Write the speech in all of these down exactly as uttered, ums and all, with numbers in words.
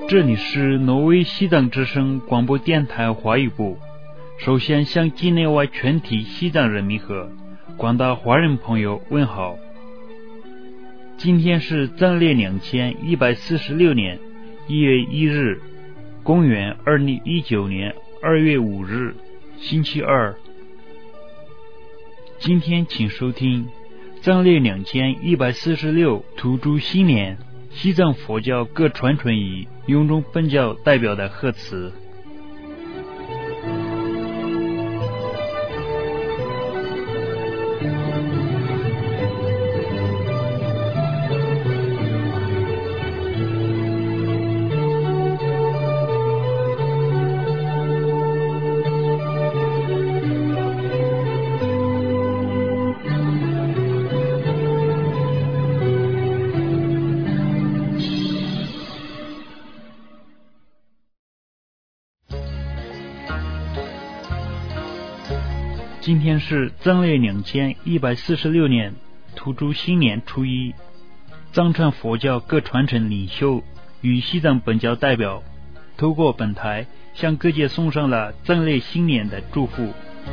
这里是挪威西藏之声广播电台华语部。首先向境内外全体西藏人民和广大华人朋友问好。今天是藏历两千一百四十六年一月一日，公元二零一九年二月五日，星期二。今天请收听藏历两千一百四十六土著新年西藏佛教各传承以雍中本教代表的贺词。今天是藏历两千一百四十六年土著新年初一，藏传佛教各传承领袖与西藏本教代表透过本台向各界送上了藏历新年的祝福。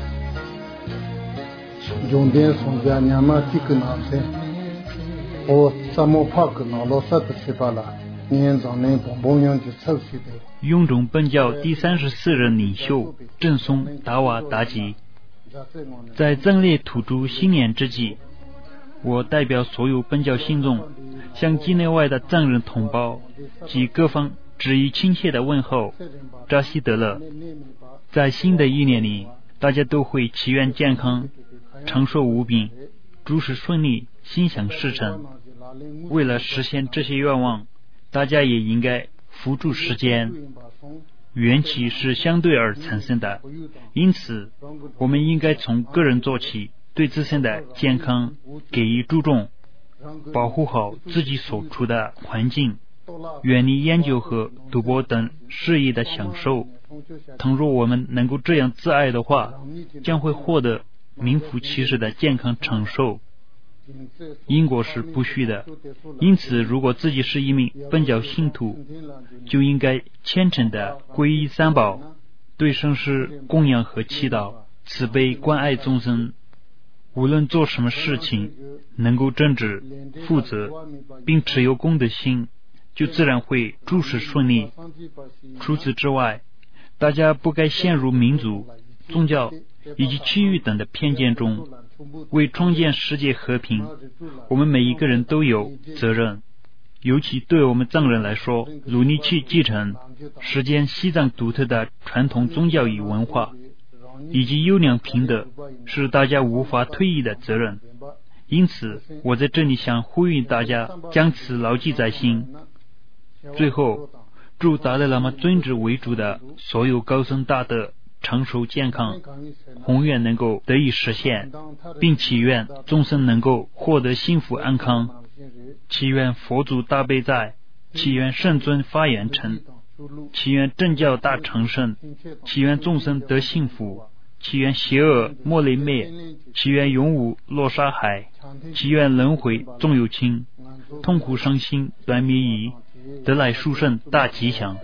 雍中本教第三十四任领袖正松达瓦达吉，在藏历土著新年之际，我代表所有本教信众向境内外的藏人同胞及各方致以亲切的问候，扎西德勒。在新的一年里，大家都会祈愿健康，长寿无病，诸事顺利，心想事成。为了实现这些愿望，大家也应该付诸实践。缘起是相对而产生的，因此我们应该从个人做起，对自身的健康给予注重，保护好自己所处的环境，远离烟酒和赌博等事业的享受。倘若我们能够这样自爱的话，将会获得名副其实的健康长寿。因果是不虚的，因此如果自己是一名本教信徒，就应该虔诚地皈依三宝，对生师供养和祈祷，慈悲关爱众生。无论做什么事情，能够正直负责并持有功德心，就自然会诸事顺利。除此之外，大家不该陷入民族、宗教以及区域等的偏见中。为创建世界和平，我们每一个人都有责任，尤其对我们藏人来说，努力去继承实践西藏独特的传统宗教与文化以及优良品德，是大家无法推移的责任。因此我在这里想呼吁大家将此牢记在心。最后，祝达赖喇嘛尊者为主的所有高僧大德长寿健康，宏愿能够得以实现，并祈愿众生能够获得幸福安康，祈愿佛祖大悲在，祈愿圣尊发言成，祈愿正教大成圣，祈愿众生得幸福，祈愿邪恶莫雷灭，祈愿永无落沙海，祈愿轮回纵有情，痛苦伤心短灭夷，得来殊胜大吉祥。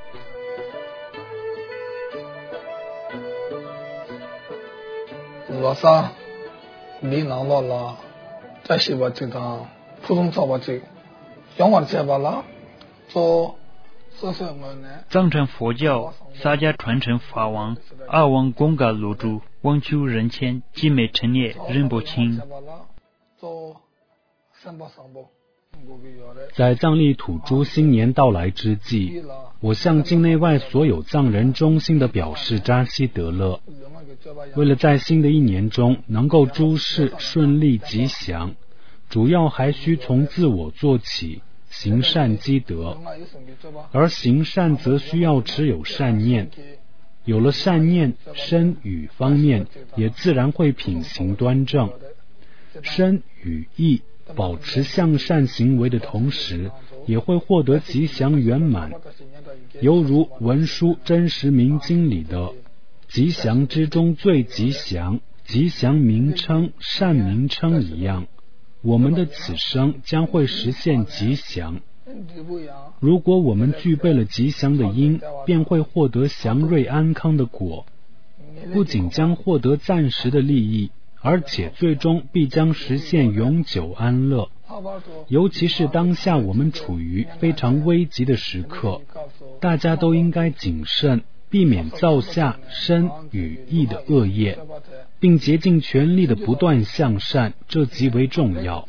老三你拿到了在西巴这张普通造吧这仰望这吧了做这什么呢？ 藏传佛教萨迦传承法王阿王贡嘎罗珠汪丘仁谦基美陈列仁波清。 在藏历土著新年到来之际，我向境内外所有藏人衷心地表示扎西德勒。为了在新的一年中能够诸事顺利吉祥，主要还需从自我做起，行善积德。而行善则需要持有善念，有了善念，身语方面也自然会品行端正。身语意保持向善行为的同时，也会获得吉祥圆满，犹如文殊真实明经里的吉祥之中最吉祥，吉祥名称善名称一样，我们的此生将会实现吉祥， 如果我们具备了吉祥的因，便会获得祥瑞安康的果，不仅将获得暂时的利益，而且最终必将实现永久安乐。尤其是当下我们处于非常危急的时刻，大家都应该谨慎，避免造下身与意的恶业，并竭尽全力的不断向善，这极为重要。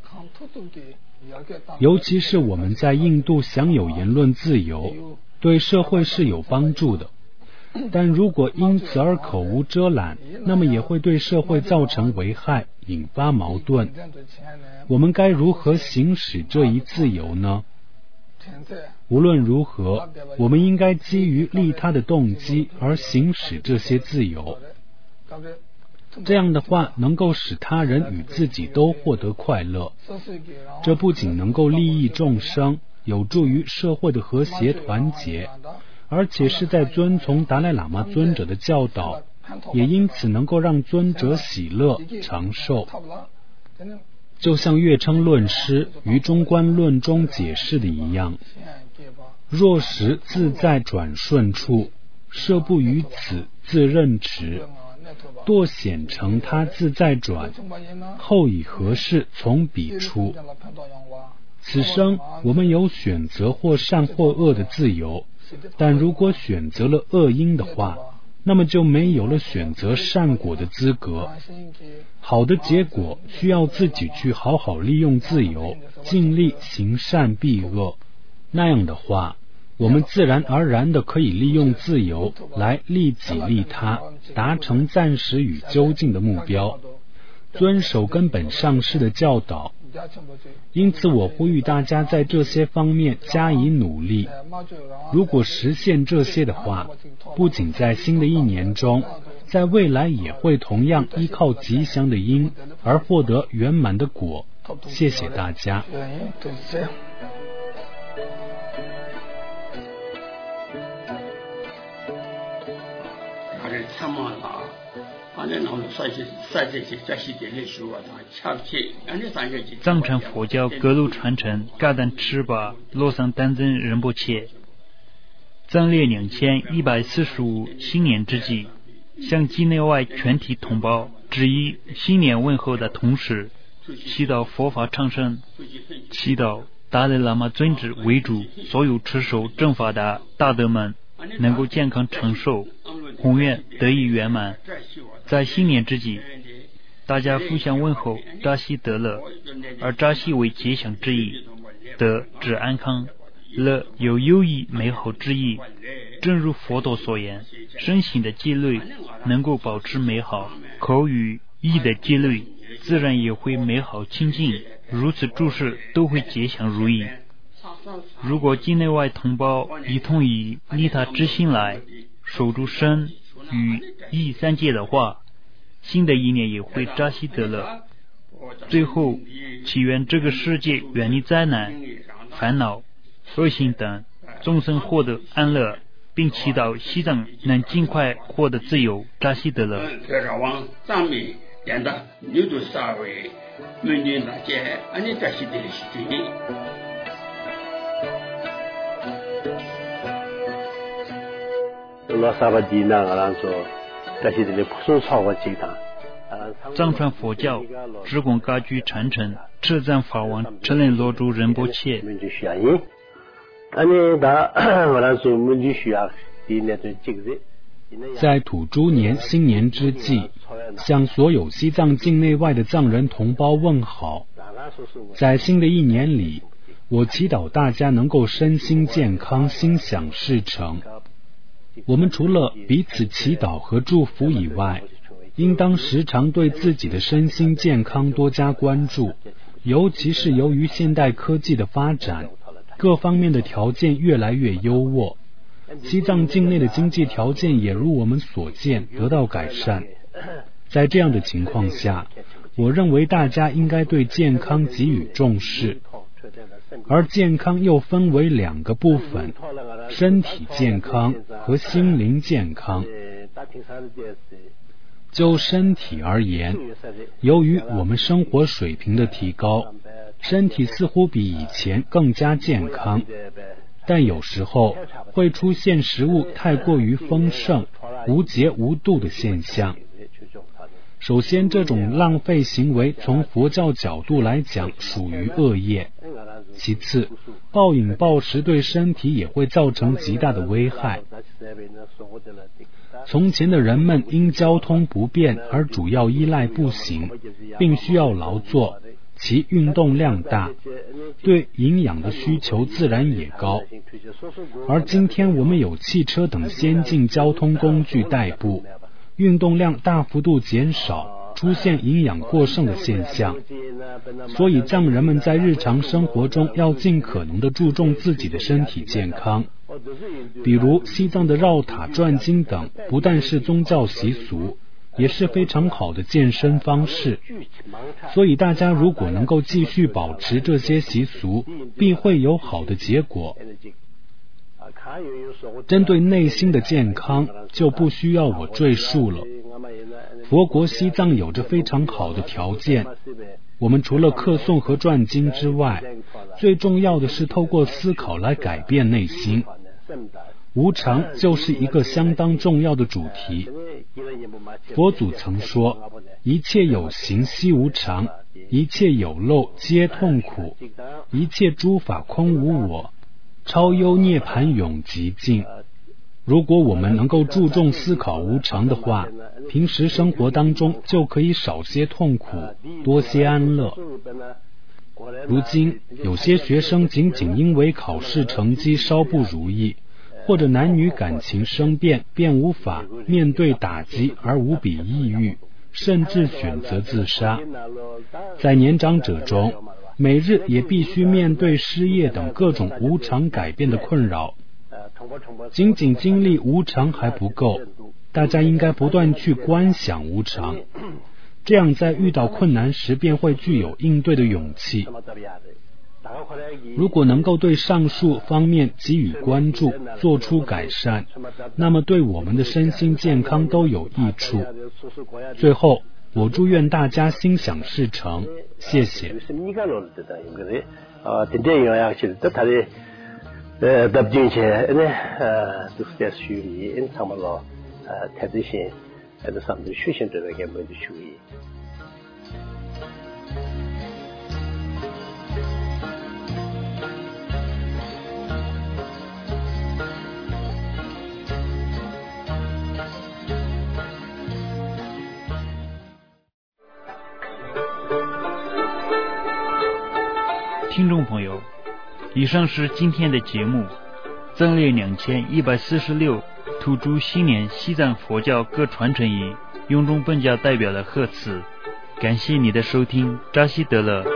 尤其是我们在印度享有言论自由，对社会是有帮助的。但如果因此而口无遮拦，那么也会对社会造成危害，引发矛盾。我们该如何行使这一自由呢？无论如何，我们应该基于利他的动机而行使这些自由。这样的话，能够使他人与自己都获得快乐。这不仅能够利益众生，有助于社会的和谐团结，而且是在遵从达赖喇嘛尊者的教导，也因此能够让尊者喜乐长寿。就像月称论师于中观论中解释的一样，若实自在转顺处，设不于此自任持，堕显成他自在转，后以何事从彼出？此生我们有选择或善或恶的自由，但如果选择了恶因的话，那么就没有了选择善果的资格。好的结果需要自己去好好利用自由，尽力行善避恶。那样的话，我们自然而然的可以利用自由来利己利他，达成暂时与究竟的目标，遵守根本上师的教导。因此我呼吁大家在这些方面加以努力。如果实现这些的话，不仅在新的一年中，在未来也会同样依靠吉祥的因而获得圆满的果。谢谢大家。 藏传佛教各路传承噶当赤巴洛桑丹增仁波切，藏历两千一百四十五新年之际，向境内外全体同胞致以新年问候的同时，祈祷佛法昌盛，祈祷达赖喇嘛尊者为主所有持守正法的大德们能够健康长寿，宏愿得以圆满。在新年之际，大家互相问候，扎西得乐，而扎西为吉祥之意，德指安康，乐有优异美好之意。正如佛陀所言，身心的戒律能够保持美好，口语意的戒律自然也会美好清净，如此诸事都会吉祥如意。如果境内外同胞一同以利他之心来守住身与意三界的话，新的一年也会扎西得乐。最后祈愿这个世界远离灾难、烦恼、恶行等，众生获得安乐，并祈祷西藏能尽快获得自由，扎西得乐。藏传佛教直拱噶居传承赤藏法王车轮罗珠仁波切。 在土猪年新年之际，向所有西藏境内外的藏人同胞问好。在新的一年里，我祈祷大家能够身心健康，心想事成。我们除了彼此祈祷和祝福以外，应当时常对自己的身心健康多加关注，尤其是由于现代科技的发展，各方面的条件越来越优渥，西藏境内的经济条件也如我们所见得到改善。在这样的情况下，我认为大家应该对健康给予重视，而健康又分为两个部分，身体健康和心灵健康。就身体而言，由于我们生活水平的提高， 身体似乎比以前更加健康，但有时候会出现食物太过于丰盛、无节无度的现象。首先，这种浪费行为从佛教角度来讲属于恶业。其次，暴饮暴食对身体也会造成极大的危害。从前的人们因交通不便而主要依赖步行，并需要劳作，其运动量大，对营养的需求自然也高。而今天我们有汽车等先进交通工具代步，运动量大幅度减少，出现营养过剩的现象。所以藏人们在日常生活中要尽可能的注重自己的身体健康。比如西藏的绕塔转经等，不但是宗教习俗，也是非常好的健身方式。所以大家如果能够继续保持这些习俗，必会有好的结果。针对内心的健康，就不需要我赘述了。佛国西藏有着非常好的条件，我们除了课诵和转经之外，最重要的是透过思考来改变内心。无常就是一个相当重要的主题。佛祖曾说，一切有形悉无常，一切有漏皆痛苦，一切诸法空无我，超幽涅盘永极静。如果我们能够注重思考无常的话，平时生活当中就可以少些痛苦，多些安乐。如今有些学生仅仅因为考试成绩稍不如意，或者男女感情生变，便无法面对打击而无比抑郁，甚至选择自杀。在年长者中，每日也必须面对失业等各种无常改变的困扰。仅仅经历无常还不够，大家应该不断去观想无常，这样在遇到困难时便会具有应对的勇气。如果能够对上述方面给予关注，做出改善，那么对我们的身心健康都有益处。最后，我祝愿大家心想事成，谢谢。 呃，답중에 네, 어, 두스데 수리 인 참말로 태드신 에도 삼도 휴신들에게 먼저 주의. 听众朋友，以上是今天的节目，增列两千一百四十六土著新年西藏佛教各传承营雍中本教代表的贺词，感谢你的收听，扎西德勒。